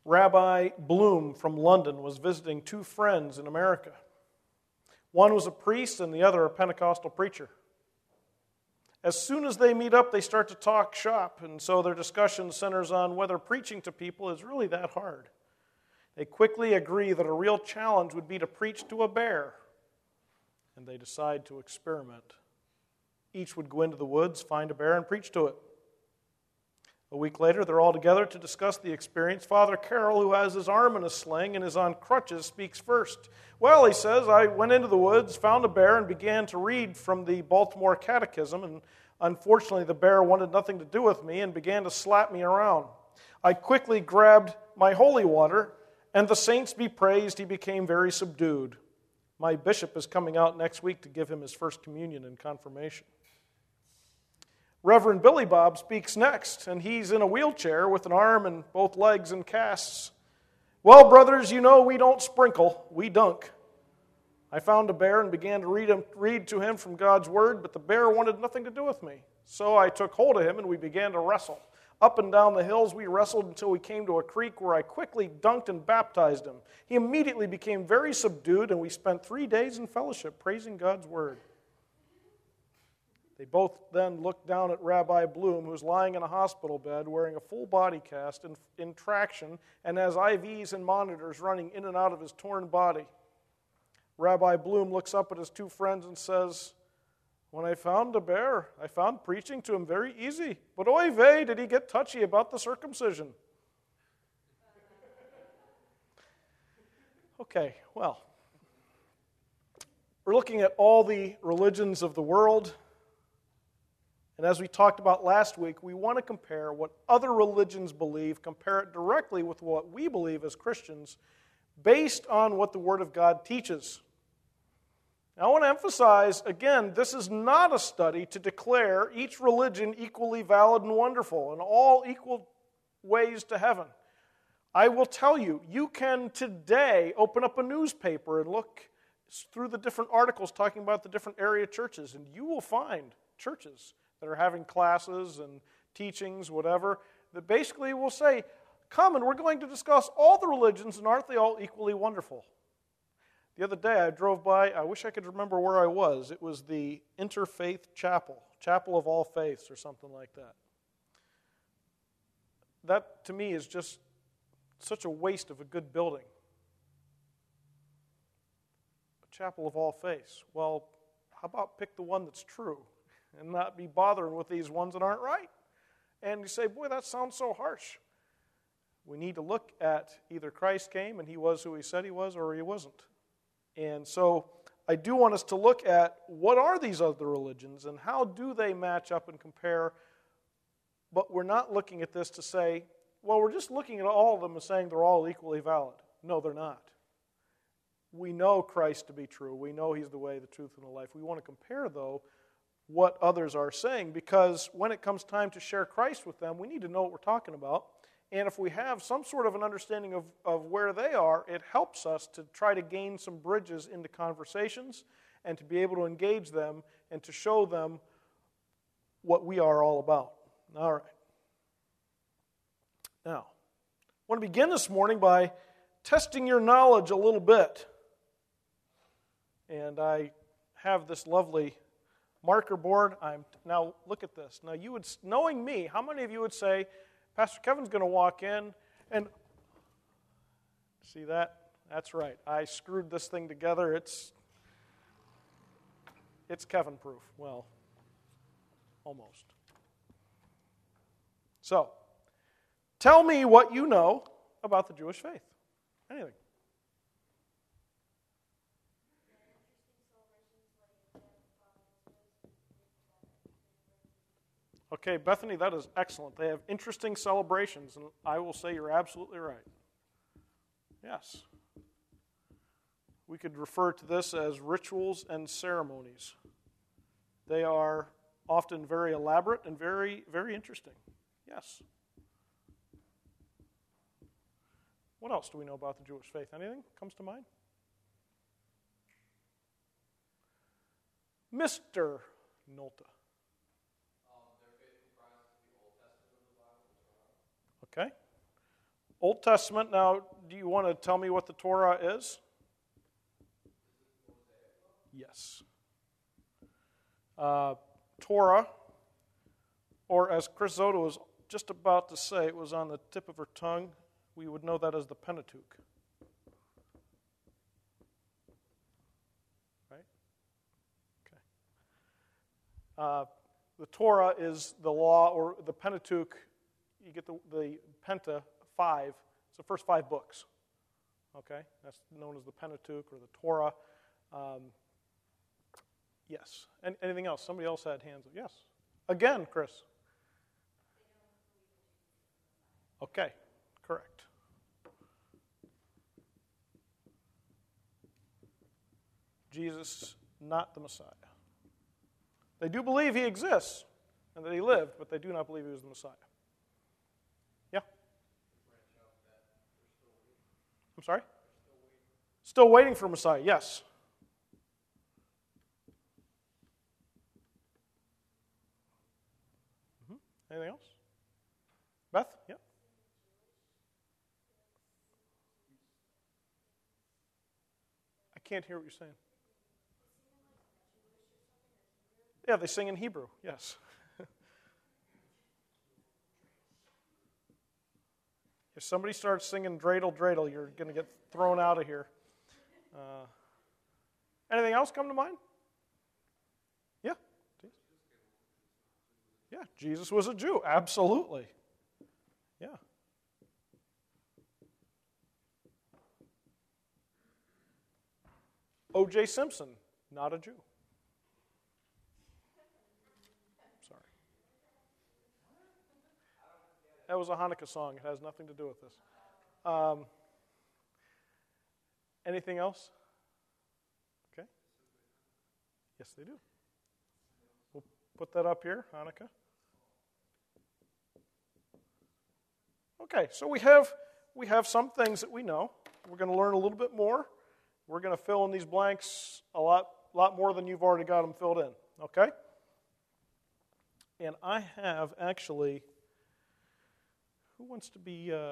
Rabbi Bloom from London was visiting two friends in America. One was a priest and the other a Pentecostal preacher. As soon as they meet up, they start to talk shop, and so their discussion centers on whether preaching to people is really that hard. They quickly agree that a real challenge would be to preach to a bear, and they decide to experiment. Each would go into the woods, find a bear, and preach to it. A week later, they're all together to discuss the experience. Father Carroll, who has his arm in a sling and is on crutches, speaks first. Well, he says, I went into the woods, found a bear, and began to read from the Baltimore Catechism, and unfortunately the bear wanted nothing to do with me and began to slap me around. I quickly grabbed my holy water, and the saints be praised, he became very subdued. My bishop is coming out next week to give him his first communion and confirmation. Reverend Billy Bob speaks next, and he's in a wheelchair with an arm and both legs in casts. Well, brothers, you know we don't sprinkle, we dunk. I found a bear and began to read to him from God's word, but the bear wanted nothing to do with me. So I took hold of him and we began to wrestle. Up and down the hills we wrestled until we came to a creek where I quickly dunked and baptized him. He immediately became very subdued, and we spent 3 days in fellowship praising God's word. They both then looked down at Rabbi Bloom, who's lying in a hospital bed wearing a full body cast in traction and has IVs and monitors running in and out of his torn body. Rabbi Bloom looks up at his two friends and says, when I found a bear, I found preaching to him very easy, but oy vey, did he get touchy about the circumcision. Okay, well, we're looking at all the religions of the world. And as we talked about last week, we want to compare what other religions believe, compare it directly with what we believe as Christians, based on what the Word of God teaches. Now, I want to emphasize, again, this is not a study to declare each religion equally valid and wonderful and all equal ways to heaven. I will tell you, you can today open up a newspaper and look through the different articles talking about the different area churches, and you will find churches that are having classes and teachings, whatever, that basically will say, come and we're going to discuss all the religions, and aren't they all equally wonderful? The other day I drove by, I wish I could remember where I was. It was the Interfaith Chapel, Chapel of All Faiths or something like that. That, to me, is just such a waste of a good building. A Chapel of All Faiths. Well, how about pick the one that's true and not be bothering with these ones that aren't right? And you say, boy, that sounds so harsh. We need to look at either Christ came and he was who he said he was, or he wasn't. And so I do want us to look at what are these other religions and how do they match up and compare. But we're not looking at this to say, well, we're just looking at all of them and saying they're all equally valid. No, they're not. We know Christ to be true. We know he's the way, the truth, and the life. We want to compare, though, what others are saying, because when it comes time to share Christ with them, we need to know what we're talking about. And if we have some sort of an understanding of where they are, it helps us to try to gain some bridges into conversations and to be able to engage them and to show them what we are all about. All right. Now, I want to begin this morning by testing your knowledge a little bit. And I have this lovely marker board. Now, look at this. Now, you would, knowing me, how many of you would say, Pastor Kevin's going to walk in and see that? That's right. I screwed this thing together. It's Kevin-proof. Well, almost. So, tell me what you know about the Jewish faith. Anything. Okay, Bethany, that is excellent. They have interesting celebrations, and I will say you're absolutely right. Yes. We could refer to this as rituals and ceremonies. They are often very elaborate and very, very interesting. Yes. What else do we know about the Jewish faith? Anything comes to mind? Mr. Nolta. Their faith comprised the Old Testament of the Bible as well. Okay. Old Testament. Now, do you want to tell me what the Torah is? Yes. Torah, or as Chris Zoto was just about to say, it was on the tip of her tongue, we would know that as the Pentateuch. Right? Okay. The Torah is the law, or the Pentateuch. You get the Penta, 5. It's the first 5 books. Okay? That's known as the Pentateuch or the Torah. Yes. Anything else? Somebody else had hands up. Yes. Again, Chris. Okay. Correct. Jesus, not the Messiah. They do believe he exists and that he lived, but they do not believe he was the Messiah. Yeah? I'm sorry? Still waiting for Messiah, yes. Anything else? Beth? Yeah. I can't hear what you're saying. Yeah, they sing in Hebrew, yes. If somebody starts singing dreidel, dreidel, you're going to get thrown out of here. Anything else come to mind? Yeah. Yeah, Jesus was a Jew, absolutely. Yeah. O.J. Simpson, not a Jew. Sorry. That was a Hanukkah song. It has nothing to do with this. Anything else? Okay. Yes, they do. We'll put that up here, Hanukkah. Okay, so we have some things that we know. We're going to learn a little bit more. We're going to fill in these blanks a lot more than you've already got them filled in. Okay? And I have actually, who wants to be, you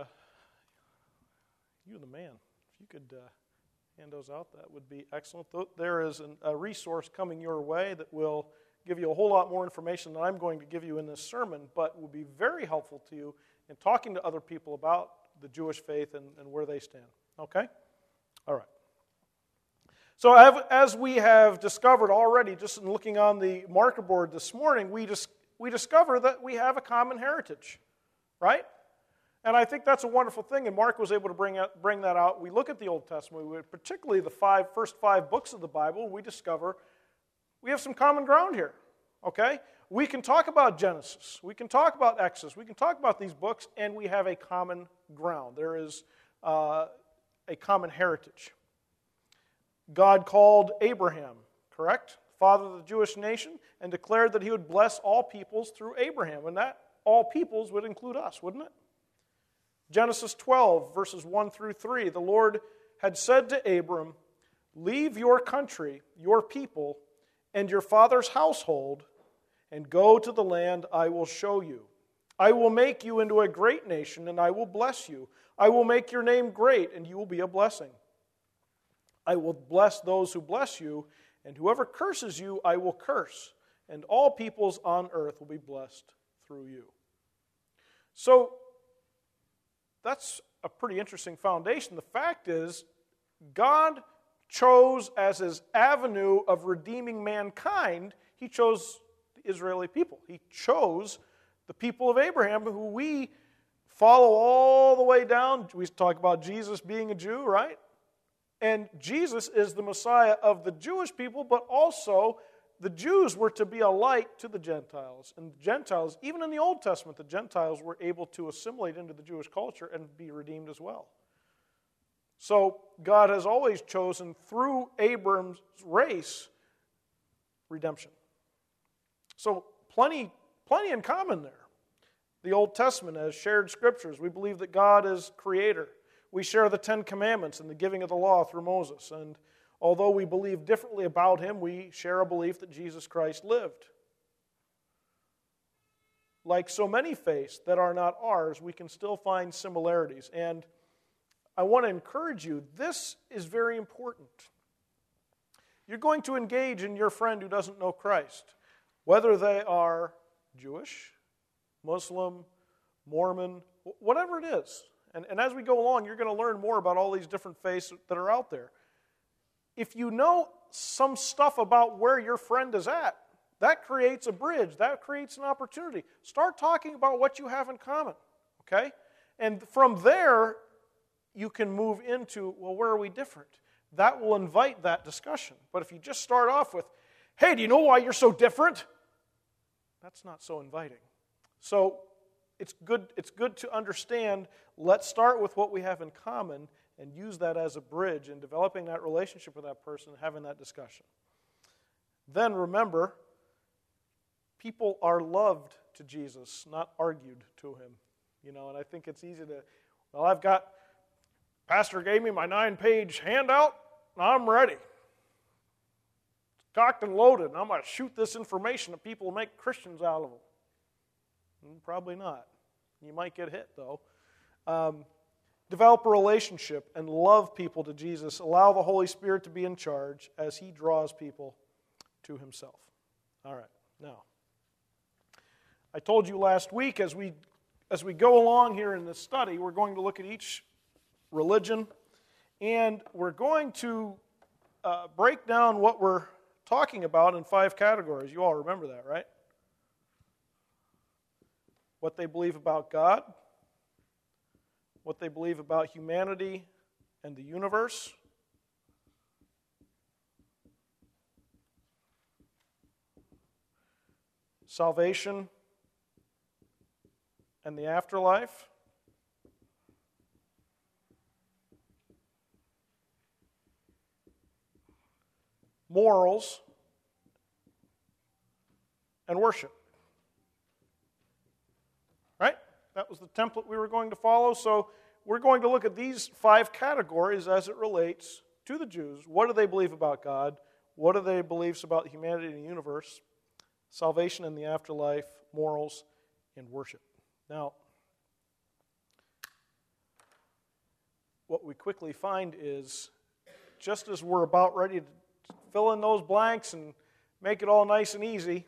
the man. If you could hand those out, that would be excellent. There is a resource coming your way that will give you a whole lot more information than I'm going to give you in this sermon, but will be very helpful to you in talking to other people about the Jewish faith and where they stand. Okay? All right. So as we have discovered already, just in looking on the marker board this morning, we discover that we have a common heritage, right? And I think that's a wonderful thing, and Mark was able to bring that out. We look at the Old Testament, particularly the first five books of the Bible, and we discover we have some common ground here, okay? We can talk about Genesis, we can talk about Exodus, we can talk about these books, and we have a common ground. There is a common heritage. God called Abraham, correct? Father of the Jewish nation, and declared that he would bless all peoples through Abraham, and that all peoples would include us, wouldn't it? Genesis 12, verses 1 through 3, the Lord had said to Abram, "Leave your country, your people, and your father's household, and go to the land I will show you. I will make you into a great nation, and I will bless you. I will make your name great, and you will be a blessing. I will bless those who bless you, and whoever curses you I will curse, and all peoples on earth will be blessed through you." So, that's a pretty interesting foundation. The fact is, God chose as his avenue of redeeming mankind, he chose the Israeli people. He chose the people of Abraham, who we follow all the way down. We talk about Jesus being a Jew, right? And Jesus is the Messiah of the Jewish people, but also the Jews were to be a light to the Gentiles. And the Gentiles, even in the Old Testament, the Gentiles were able to assimilate into the Jewish culture and be redeemed as well. So God has always chosen, through Abram's race, redemption. So plenty in common there. The Old Testament has shared scriptures. We believe that God is creator. We share the Ten Commandments and the giving of the law through Moses. And although we believe differently about him, we share a belief that Jesus Christ lived. like so many faiths that are not ours, we can still find similarities. And I want to encourage you, this is very important. You're going to engage in your friend who doesn't know Christ, whether they are Jewish, Muslim, Mormon, whatever it is. And as we go along, you're going to learn more about all these different faiths that are out there. If you know some stuff about where your friend is at, that creates a bridge. That creates an opportunity. Start talking about what you have in common, okay? And from there, you can move into, well, where are we different? That will invite that discussion. But if you just start off with, hey, do you know why you're so different? That's not so inviting. So it's good to understand, let's start with what we have in common and use that as a bridge in developing that relationship with that person and having that discussion. Then remember, people are loved to Jesus, not argued to him. And I think it's easy to, Pastor gave me my 9-page handout, and I'm ready. It's cocked and loaded, and I'm going to shoot this information at people and make Christians out of them. Probably not. You might get hit, though. Develop a relationship and love people to Jesus. Allow the Holy Spirit to be in charge as he draws people to himself. All right, now, I told you last week as we go along here in this study, we're going to look at each religion, and we're going to break down what we're talking about in 5 categories. You all remember that, right? What they believe about God, what they believe about humanity and the universe, salvation and the afterlife, morals, and worship. Right? That was the template we were going to follow. So we're going to look at these 5 categories as it relates to the Jews. What do they believe about God? What are their beliefs about humanity and the universe? Salvation and the afterlife, morals, and worship. Now, what we quickly find is, just as we're about ready to fill in those blanks and make it all nice and easy,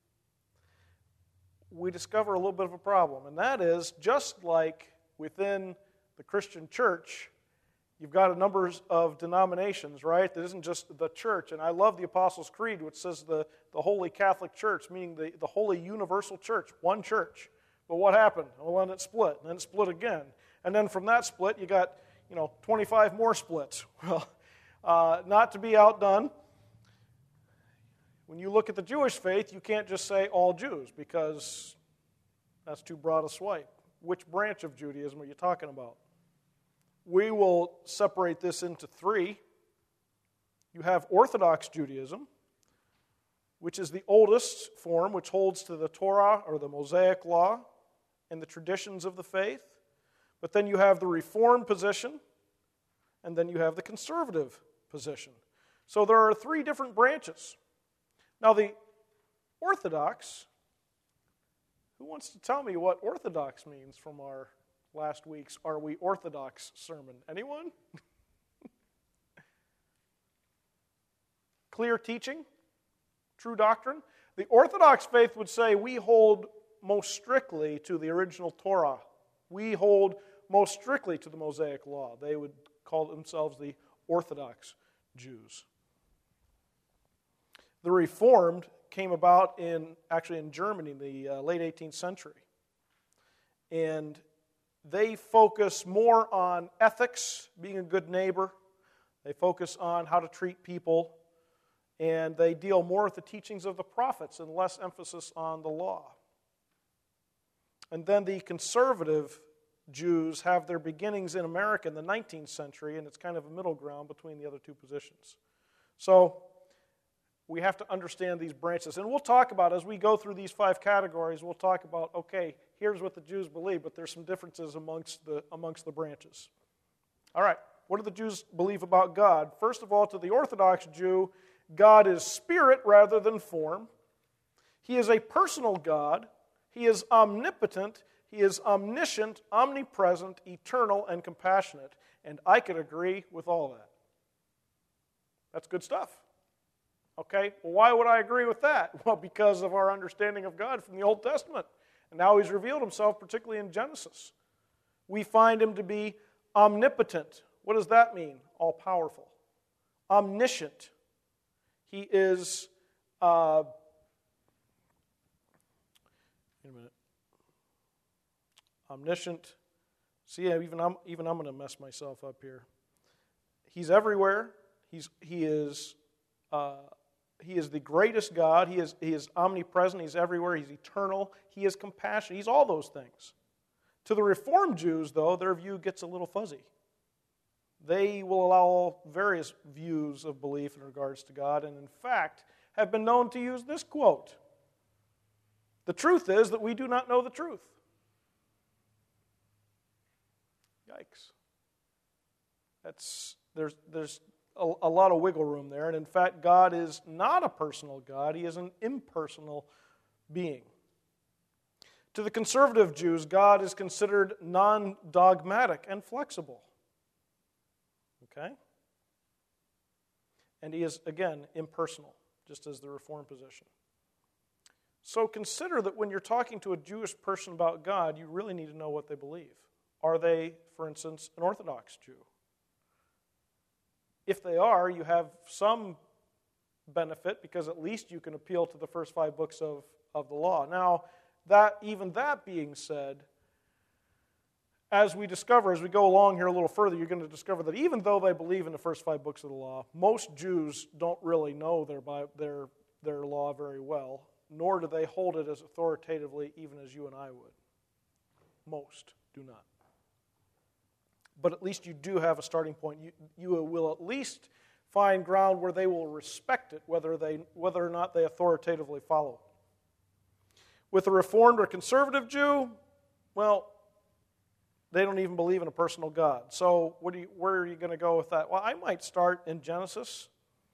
we discover a little bit of a problem. And that is, just like within the Christian church, you've got a number of denominations, right? That isn't just the church. And I love the Apostles' Creed, which says the Holy Catholic Church, meaning the Holy Universal Church, one church. But what happened? Well, then it split, and then it split again. And then from that split, you got 25 more splits. Well, not to be outdone, when you look at the Jewish faith, you can't just say all Jews, because that's too broad a swipe. Which branch of Judaism are you talking about? We will separate this into 3. You have Orthodox Judaism, which is the oldest form, which holds to the Torah or the Mosaic Law and the traditions of the faith. But then you have the Reformed position, and then you have the conservative position. So there are 3 different branches. Now, the Orthodox, who wants to tell me what Orthodox means from our last week's Are We Orthodox sermon? Anyone? Clear teaching? True doctrine? The Orthodox faith would say we hold most strictly to the original Torah. We hold most strictly to the Mosaic Law. They would call themselves the Orthodox Jews. The Reformed came about in Germany in the late 18th century. And they focus more on ethics, being a good neighbor. They focus on how to treat people. And they deal more with the teachings of the prophets and less emphasis on the law. And then the conservative Jews have their beginnings in America in the 19th century, and it's kind of a middle ground between the other 2 positions. So we have to understand these branches. And we'll talk about, as we go through these 5 categories, we'll talk about, okay, here's what the Jews believe, but there's some differences amongst the branches. All right, what do the Jews believe about God? First of all, to the Orthodox Jew, God is spirit rather than form. He is a personal God. He is omnipotent, He is omniscient, omnipresent, eternal, and compassionate. And I could agree with all that. That's good stuff. Okay, well, why would I agree with that? Well, because of our understanding of God from the Old Testament. And now He's revealed Himself, particularly in Genesis. We find Him to be omnipotent. What does that mean? All-powerful. Omniscient. He is, wait a minute. Omniscient. See, even I'm going to mess myself up here. He's everywhere. He is the greatest God. He is omnipresent. He's everywhere. He's eternal. He is compassionate. He's all those things. To the Reformed Jews, though, their view gets a little fuzzy. They will allow various views of belief in regards to God, and in fact have been known to use this quote: "The truth is that we do not know the truth." Yikes. There's a lot of wiggle room there, and in fact, God is not a personal God. He is an impersonal being. To the conservative Jews, God is considered non-dogmatic and flexible. Okay? And He is, again, impersonal, just as the Reformed position. So consider that when you're talking to a Jewish person about God, you really need to know what they believe. Are they, for instance, an Orthodox Jew? If they are, you have some benefit because at least you can appeal to the first 5 books of the law. Now, even that being said, as we go along here a little further, you're going to discover that even though they believe in the first 5 books of the law, most Jews don't really know their law very well, nor do they hold it as authoritatively even as you and I would. Most do not. But at least you do have a starting point. You will at least find ground where they will respect it, whether or not they authoritatively follow it. With a Reformed or conservative Jew, well, they don't even believe in a personal God. So where are you going to go with that? Well, I might start in Genesis,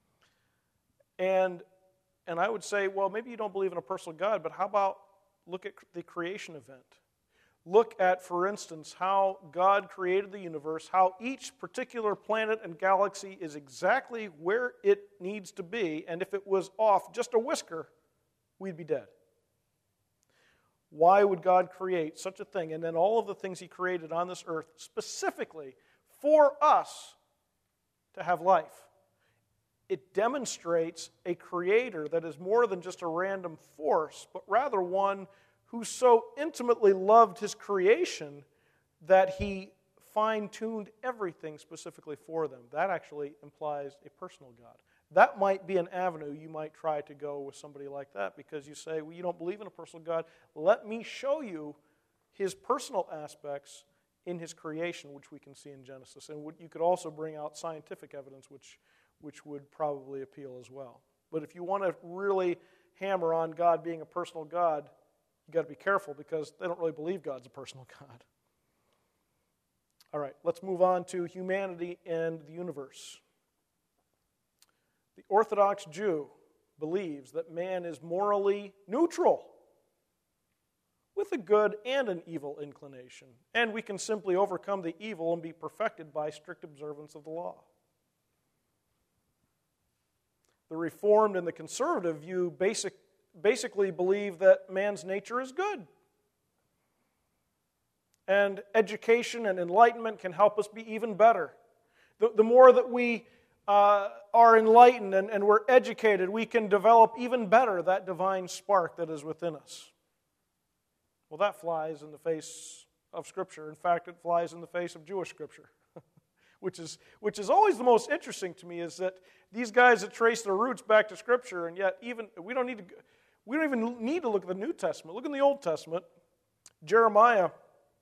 and I would say, well, maybe you don't believe in a personal God, but how about look at the creation event? Look at, for instance, how God created the universe, how each particular planet and galaxy is exactly where it needs to be, and if it was off just a whisker, we'd be dead. Why would God create such a thing? And then all of the things He created on this earth specifically for us to have life. It demonstrates a creator that is more than just a random force, but rather one who so intimately loved His creation that He fine-tuned everything specifically for them. That actually implies a personal God. That might be an avenue you might try to go with somebody like that, because you say, well, you don't believe in a personal God. Let me show you His personal aspects in His creation, which we can see in Genesis. And you could also bring out scientific evidence, which would probably appeal as well. But if you want to really hammer on God being a personal God, you've got to be careful, because they don't really believe God's a personal God. All right, let's move on to humanity and the universe. The Orthodox Jew believes that man is morally neutral, with a good and an evil inclination, and we can simply overcome the evil and be perfected by strict observance of the law. The Reformed and the conservative view basically believe that man's nature is good, and education and enlightenment can help us be even better. The more that we are enlightened and we're educated, we can develop even better that divine spark that is within us. Well, that flies in the face of Scripture. In fact, it flies in the face of Jewish Scripture, which is always the most interesting to me, is that these guys that trace their roots back to Scripture, and yet we don't even need to look at the New Testament. Look in the Old Testament, Jeremiah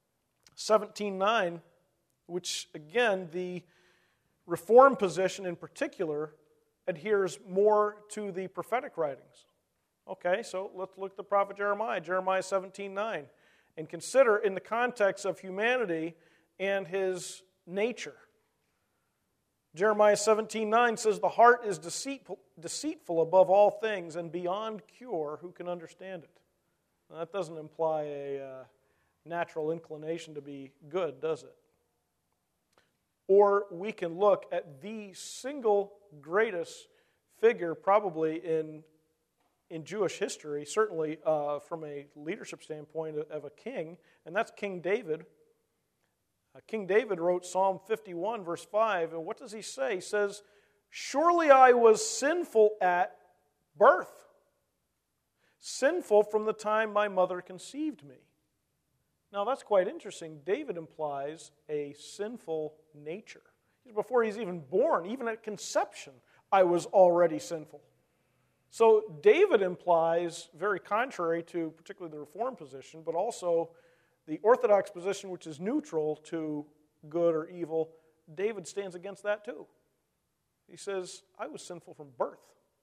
17:9, which again the Reformed position in particular adheres more to the prophetic writings. Okay, so let's look at the prophet Jeremiah 17:9, and consider in the context of humanity and his nature. Jeremiah 17:9 says, "The heart is deceitful above all things and beyond cure. Who can understand it?" That doesn't imply a natural inclination to be good, does it? Or we can look at the single greatest figure probably in Jewish history, certainly from a leadership standpoint of a king, and that's King David. King David wrote Psalm 51, verse 5, and what does he say? He says, "Surely I was sinful at birth, sinful from the time my mother conceived me." Now that's quite interesting. David implies a sinful nature. Before he's even born, even at conception, I was already sinful. So David implies, very contrary to particularly the Reformed position, but also the Orthodox position, which is neutral to good or evil, David stands against that too. He says, I was sinful from birth.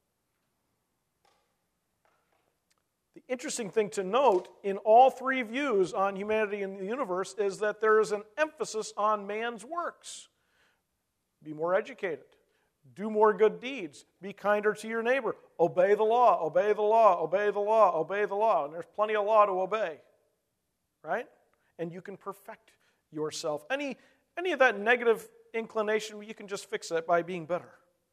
The interesting thing to note in all three views on humanity and the universe is that there is an emphasis on man's works. Be more educated. Do more good deeds. Be kinder to your neighbor. Obey the law, obey the law, obey the law, obey the law. And there's plenty of law to obey. Right? And you can perfect yourself. Any of that negative inclination, you can just fix that by being better.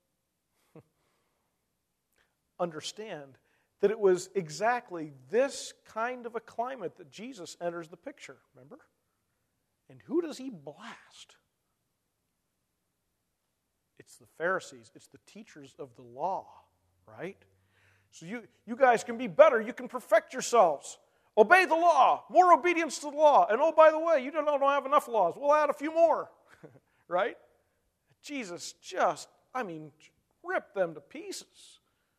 Understand that it was exactly this kind of a climate that Jesus enters the picture, remember? And who does he blast? It's the Pharisees. It's the teachers of the law, right? So you guys can be better. You can perfect yourselves. Obey the law. More obedience to the law. And oh, by the way, you don't have enough laws. We'll add a few more, right? Jesus just, ripped them to pieces.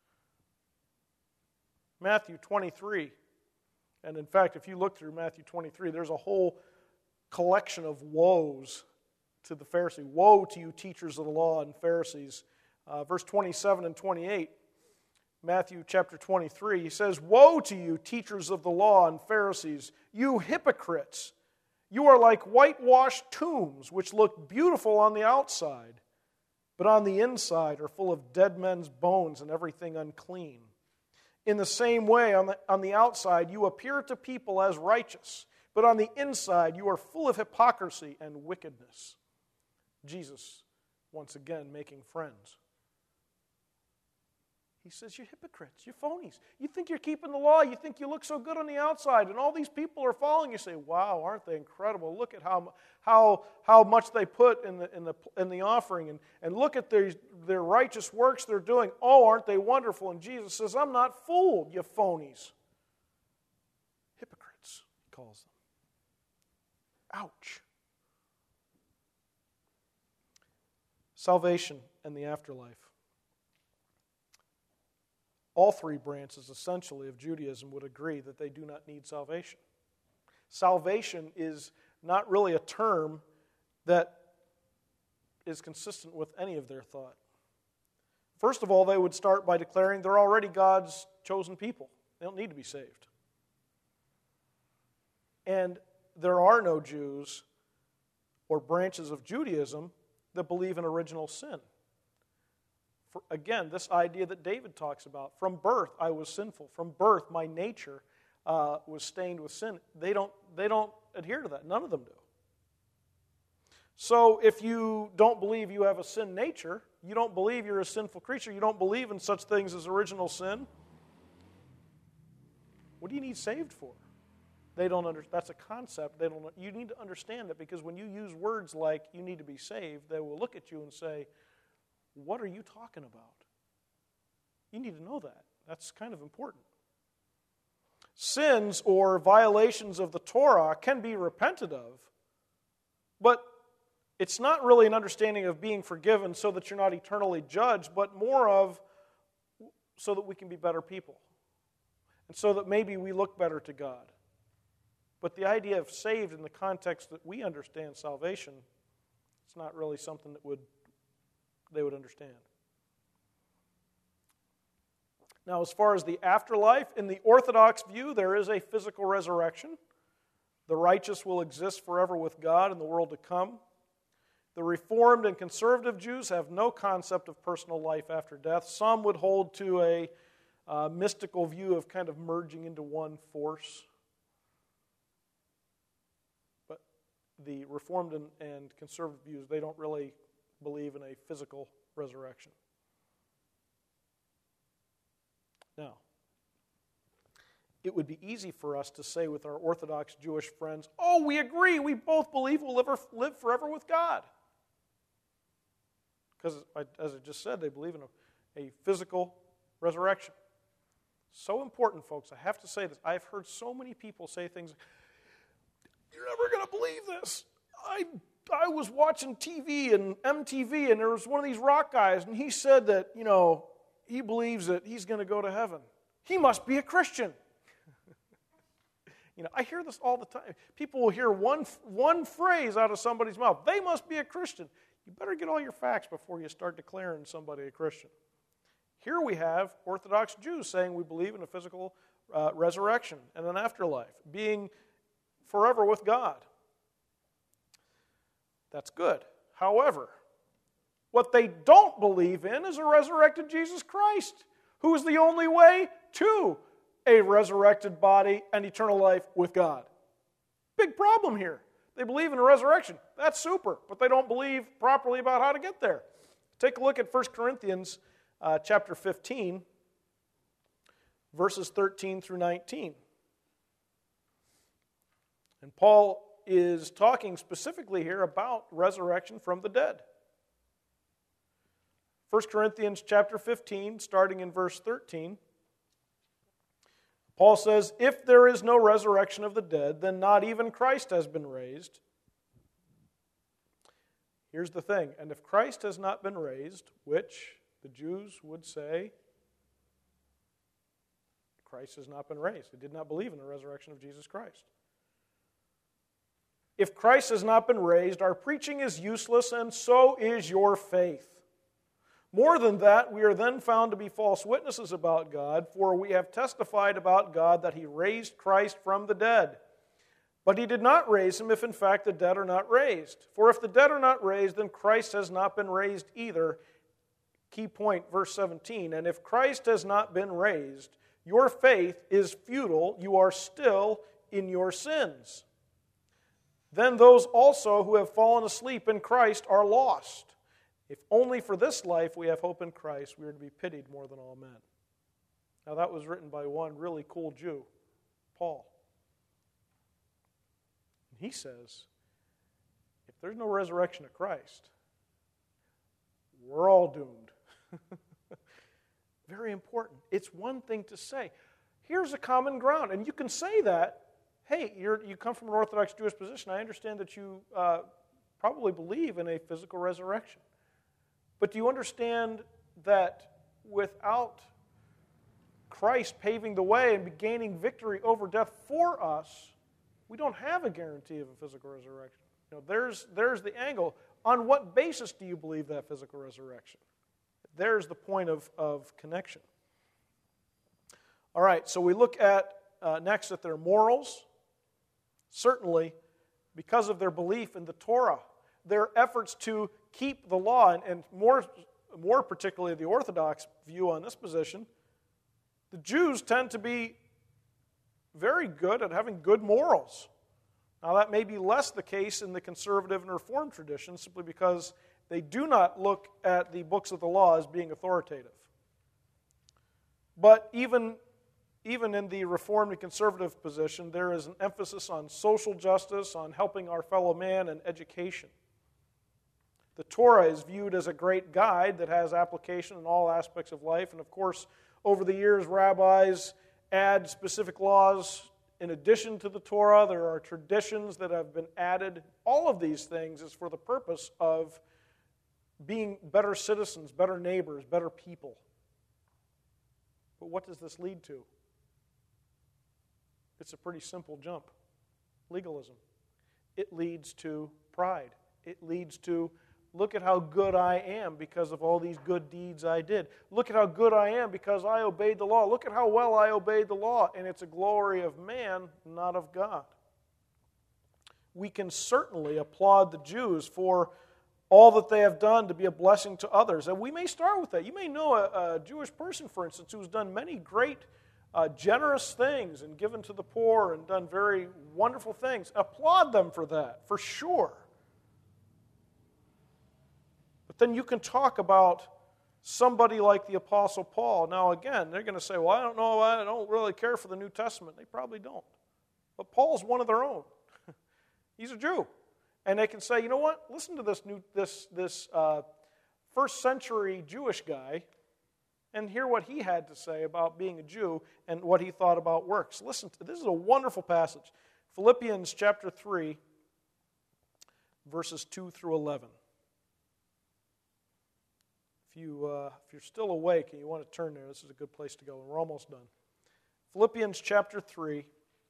Matthew 23. And in fact, if you look through Matthew 23, there's a whole collection of woes to the Pharisee. Woe to you, teachers of the law and Pharisees. Verse 27 and 28, Matthew chapter 23, he says, "Woe to you, teachers of the law and Pharisees, you hypocrites! You are like whitewashed tombs, which look beautiful on the outside, but on the inside are full of dead men's bones and everything unclean. In the same way, on the outside, you appear to people as righteous, but on the inside, you are full of hypocrisy and wickedness." Jesus, once again, making friends. He says, you're hypocrites, you're phonies. You think you're keeping the law, you think you look so good on the outside, and all these people are following you. Say, wow, aren't they incredible? Look at how much they put in the offering, and look at their righteous works they're doing. Oh, aren't they wonderful? And Jesus says, I'm not fooled, you phonies. Hypocrites, he calls them. Ouch. Salvation and the afterlife. All three branches, essentially, of Judaism would agree that they do not need salvation. Salvation is not really a term that is consistent with any of their thought. First of all, they would start by declaring they're already God's chosen people. They don't need to be saved. And there are no Jews or branches of Judaism that believe in original sin. Again, this idea that David talks about, from birth I was sinful. From birth my nature was stained with sin. They don't adhere to that. None of them do. So if you don't believe you have a sin nature, you don't believe you're a sinful creature, you don't believe in such things as original sin, what do you need saved for? They don't understand. That's a concept. You need to understand it, because when you use words like you need to be saved, they will look at you and say, what are you talking about? You need to know that. That's kind of important. Sins or violations of the Torah can be repented of, but it's not really an understanding of being forgiven so that you're not eternally judged, but more of so that we can be better people, and so that maybe we look better to God. But the idea of saved in the context that we understand salvation, it's not really something that they would understand. Now, as far as the afterlife, in the Orthodox view, there is a physical resurrection. The righteous will exist forever with God in the world to come. The Reformed and conservative Jews have no concept of personal life after death. Some would hold to mystical view of kind of merging into one force. But the Reformed and conservative views, they don't really believe in a physical resurrection. Now, it would be easy for us to say with our Orthodox Jewish friends, oh, we agree, we both believe we'll live forever with God. Because, as I just said, they believe in a physical resurrection. So important, folks. I have to say this. I've heard so many people say things, you're never going to believe this. I was watching TV and MTV, and there was one of these rock guys, and he said that, he believes that he's going to go to heaven. He must be a Christian. I hear this all the time. People will hear one phrase out of somebody's mouth. They must be a Christian. You better get all your facts before you start declaring somebody a Christian. Here we have Orthodox Jews saying we believe in a physical resurrection and an afterlife, being forever with God. That's good. However, what they don't believe in is a resurrected Jesus Christ, who is the only way to a resurrected body and eternal life with God. Big problem here. They believe in a resurrection. That's super, but they don't believe properly about how to get there. Take a look at 1 Corinthians chapter 15, verses 13 through 19. And Paul is talking specifically here about resurrection from the dead. 1 Corinthians chapter 15, starting in verse 13. Paul says, if there is no resurrection of the dead, then not even Christ has been raised. Here's the thing, and if Christ has not been raised, which the Jews would say, Christ has not been raised. They did not believe in the resurrection of Jesus Christ. If Christ has not been raised, our preaching is useless, and so is your faith. More than that, we are then found to be false witnesses about God, for we have testified about God that He raised Christ from the dead. But He did not raise Him if in fact the dead are not raised. For if the dead are not raised, then Christ has not been raised either. Key point, verse 17. And if Christ has not been raised, your faith is futile, you are still in your sins. Then those also who have fallen asleep in Christ are lost. If only for this life we have hope in Christ, we are to be pitied more than all men. Now that was written by one really cool Jew, Paul. And he says, if there's no resurrection of Christ, we're all doomed. Very important. It's one thing to say, here's a common ground. And you can say that, hey, you come from an Orthodox Jewish position. I understand that you probably believe in a physical resurrection. But do you understand that without Christ paving the way and gaining victory over death for us, we don't have a guarantee of a physical resurrection? There's the angle. On what basis do you believe that physical resurrection? There's the point of connection. All right, so we look at next at their morals. Certainly, because of their belief in the Torah, their efforts to keep the law, and more particularly the Orthodox view on this position, the Jews tend to be very good at having good morals. Now that may be less the case in the conservative and Reformed tradition, simply because they do not look at the books of the law as being authoritative. But even in the Reformed and conservative position, there is an emphasis on social justice, on helping our fellow man, and education. The Torah is viewed as a great guide that has application in all aspects of life. And of course, over the years, rabbis add specific laws in addition to the Torah. There are traditions that have been added. All of these things is for the purpose of being better citizens, better neighbors, better people. But what does this lead to? It's a pretty simple jump. Legalism. It leads to pride. It leads to, look at how good I am because of all these good deeds I did. Look at how good I am because I obeyed the law. Look at how well I obeyed the law. And it's a glory of man, not of God. We can certainly applaud the Jews for all that they have done to be a blessing to others. And we may start with that. You may know a Jewish person, for instance, who's done many great, generous things and given to the poor and done very wonderful things. Applaud them for that, for sure. But then you can talk about somebody like the Apostle Paul. Now, again, they're going to say, well, I don't know, I don't really care for the New Testament. They probably don't. But Paul's one of their own. He's a Jew. And they can say, you know what? Listen to this first century Jewish guy and hear what he had to say about being a Jew and what he thought about works. Listen, this is a wonderful passage. Philippians chapter 3, verses 2 through 11. If you're still awake and you want to turn there, this is a good place to go. We're almost done. Philippians chapter 3,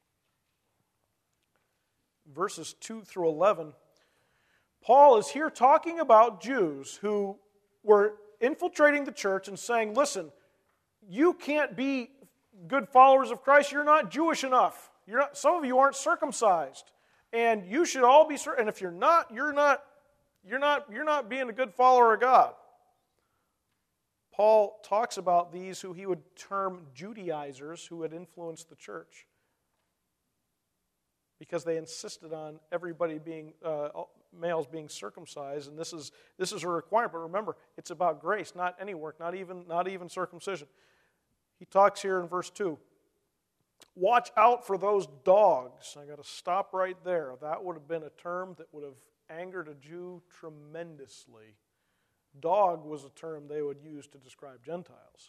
verses 2 through 11. Paul is here talking about Jews who were infiltrating the church and saying, listen, you can't be good followers of Christ. You're not Jewish enough. Some of you aren't circumcised. And you should all be, and if you're not being a good follower of God. Paul talks about these who he would term Judaizers who had influenced the church because they insisted on everybody being, males being circumcised, and this is a requirement. But remember, it's about grace, not any work, not even circumcision. He talks here in verse 2. Watch out for those dogs. I got to stop right there. That would have been a term that would have angered a Jew tremendously. Dog was a term they would use to describe Gentiles.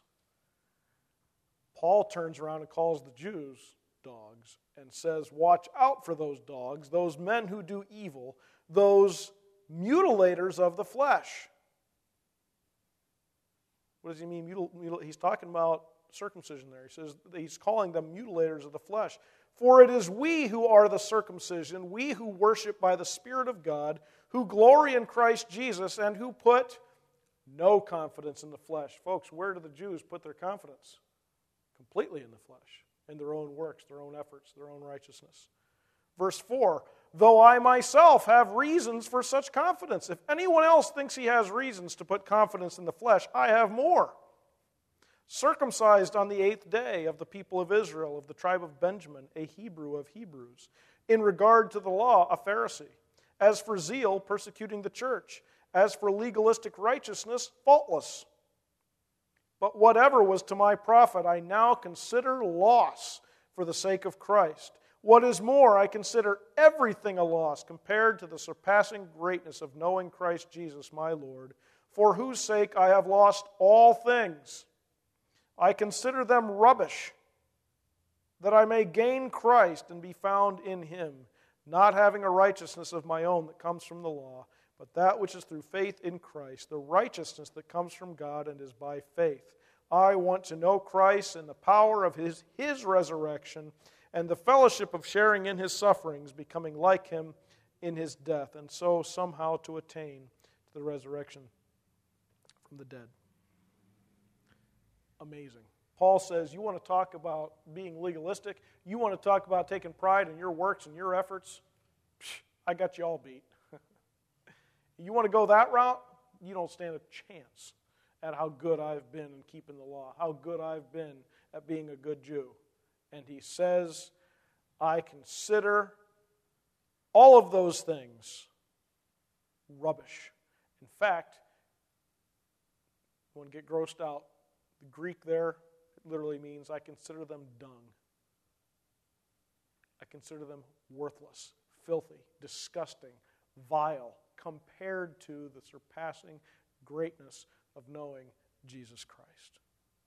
Paul turns around and calls the Jews dogs and says, watch out for those dogs, those men who do evil, those mutilators of the flesh. What does he mean? He's talking about circumcision there. He says he's calling them mutilators of the flesh. For it is we who are the circumcision, we who worship by the Spirit of God, who glory in Christ Jesus, and who put no confidence in the flesh. Folks, where do the Jews put their confidence? Completely in the flesh, in their own works, their own efforts, their own righteousness. Verse 4, though I myself have reasons for such confidence. If anyone else thinks he has reasons to put confidence in the flesh, I have more. Circumcised on the 8th day of the people of Israel, of the tribe of Benjamin, a Hebrew of Hebrews. In regard to the law, a Pharisee. As for zeal, persecuting the church. As for legalistic righteousness, faultless. But whatever was to my profit, I now consider loss for the sake of Christ. What is more, I consider everything a loss compared to the surpassing greatness of knowing Christ Jesus my Lord, for whose sake I have lost all things. I consider them rubbish, that I may gain Christ and be found in Him, not having a righteousness of my own that comes from the law, but that which is through faith in Christ, the righteousness that comes from God and is by faith. I want to know Christ and the power of His resurrection and the fellowship of sharing in His sufferings, becoming like Him in His death, and so somehow to attain to the resurrection from the dead. Amazing. Paul says, you want to talk about being legalistic? You want to talk about taking pride in your works and your efforts? I got you all beat. You want to go that route? You don't stand a chance at how good I've been in keeping the law, how good I've been at being a good Jew. And he says, I consider all of those things rubbish. In fact, I want to get grossed out. The Greek there literally means I consider them dung. I consider them worthless, filthy, disgusting, vile, compared to the surpassing greatness of knowing Jesus Christ.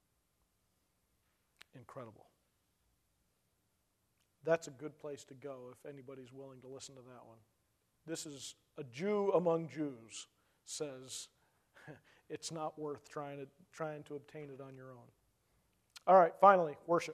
Incredible. That's a good place to go if anybody's willing to listen to that one. This is a Jew among Jews says it's not worth trying to obtain it on your own. All right, finally, worship.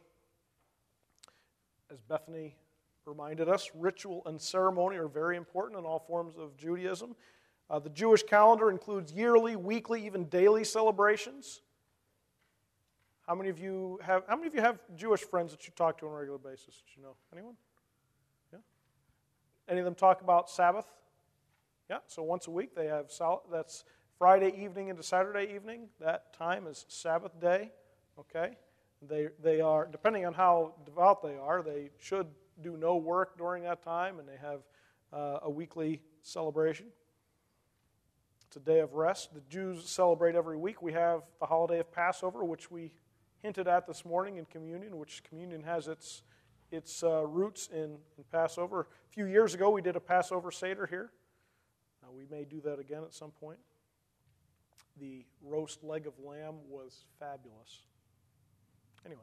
As Bethany reminded us, ritual and ceremony are very important in all forms of Judaism. The Jewish calendar includes yearly, weekly, even daily celebrations. How many of you have Jewish friends that you talk to on a regular basis? Did you know? Anyone? Yeah? Any of them talk about Sabbath? Yeah, so once a week they have, that's Friday evening into Saturday evening. That time is Sabbath day, okay? They are, depending on how devout they are, they should do no work during that time, and they have a weekly celebration. It's a day of rest. The Jews celebrate every week. We have the holiday of Passover, which we hinted at this morning in communion, which communion has its roots in Passover. A few years ago, we did a Passover Seder here. We may do that again at some point. The roast leg of lamb was fabulous. Anyway,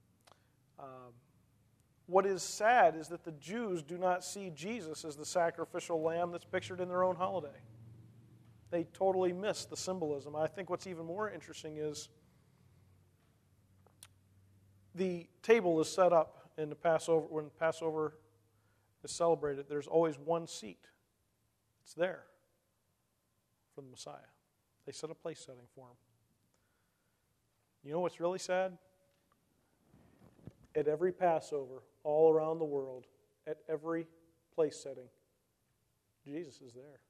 what is sad is that the Jews do not see Jesus as the sacrificial lamb that's pictured in their own holiday. They totally miss the symbolism. I think what's even more interesting is the table is set up in the Passover. When Passover is celebrated, there's always one seat. It's there for the Messiah. They set a place setting for him. You know what's really sad? At every Passover, all around the world, at every place setting, Jesus is there.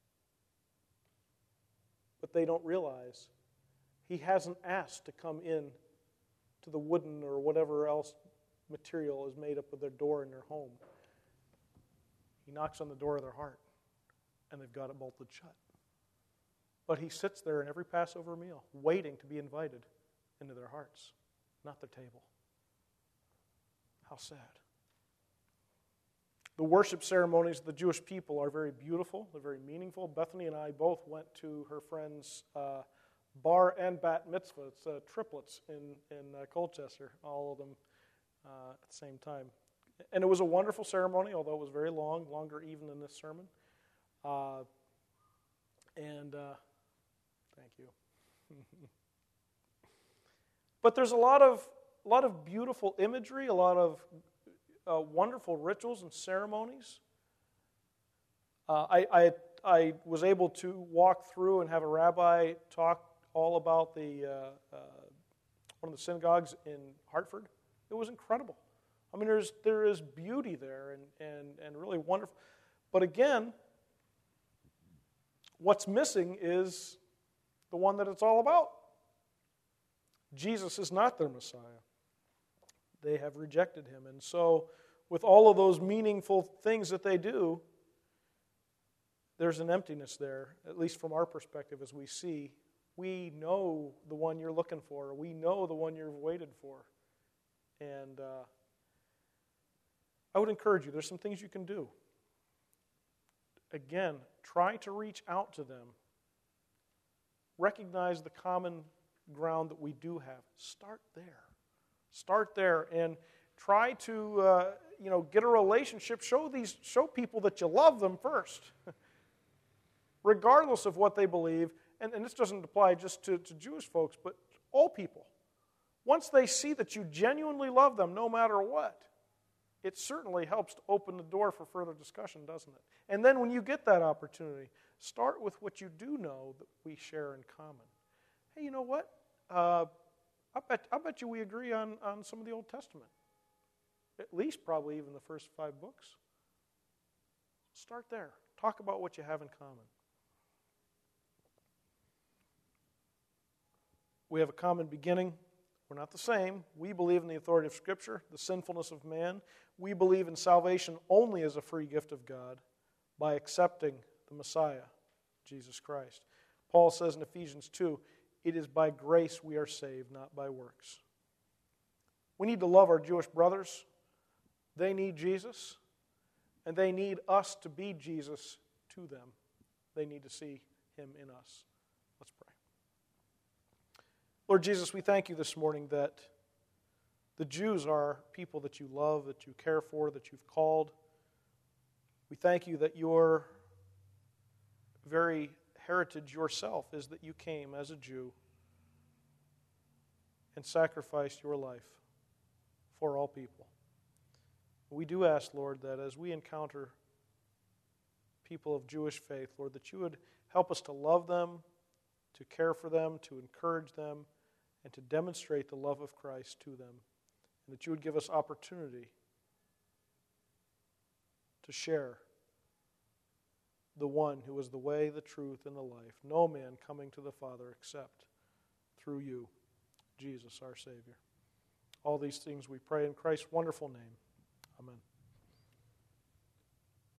But they don't realize he hasn't asked to come in to the wooden or whatever else material is made up of their door in their home. He knocks on the door of their heart, and they've got it bolted shut. But he sits there in every Passover meal, waiting to be invited into their hearts, not their table. How sad. The worship ceremonies of the Jewish people are very beautiful. They're very meaningful. Bethany and I both went to her friend's bar and bat mitzvah. It's triplets in Colchester, all of them at the same time. And it was a wonderful ceremony, although it was very long, longer even than this sermon. Thank you. But there's a lot of beautiful imagery, a lot of wonderful rituals and ceremonies. I was able to walk through and have a rabbi talk all about one of the synagogues in Hartford. It was incredible. I mean, there is beauty there and really wonderful. But again, what's missing is the one that it's all about. Jesus is not their Messiah. They have rejected him. And so, with all of those meaningful things that they do, there's an emptiness there, at least from our perspective as we see. We know the one you're looking for. We know the one you've waited for. And I would encourage you, there's some things you can do. Again, try to reach out to them. Recognize the common ground that we do have. Start there. Start there and try to get a relationship. Show people that you love them first, regardless of what they believe. And this doesn't apply just to Jewish folks, but all people. Once they see that you genuinely love them, no matter what, it certainly helps to open the door for further discussion, doesn't it? And then when you get that opportunity, start with what you do know that we share in common. Hey, you know what? I bet you we agree on some of the Old Testament. At least probably even the first 5 books. Start there. Talk about what you have in common. We have a common beginning. We're not the same. We believe in the authority of Scripture, the sinfulness of man. We believe in salvation only as a free gift of God by accepting the Messiah, Jesus Christ. Paul says in Ephesians 2, it is by grace we are saved, not by works. We need to love our Jewish brothers. They need Jesus, and they need us to be Jesus to them. They need to see him in us. Let's pray. Lord Jesus, we thank you this morning that the Jews are people that you love, that you care for, that you've called. We thank you that your very heritage yourself is that you came as a Jew and sacrificed your life for all people. We do ask, Lord, that as we encounter people of Jewish faith, Lord, that you would help us to love them, to care for them, to encourage them, and to demonstrate the love of Christ to them, and that you would give us opportunity to share the one who is the way, the truth, and the life. No man coming to the Father except through you, Jesus our Savior. All these things we pray in Christ's wonderful name. Amen.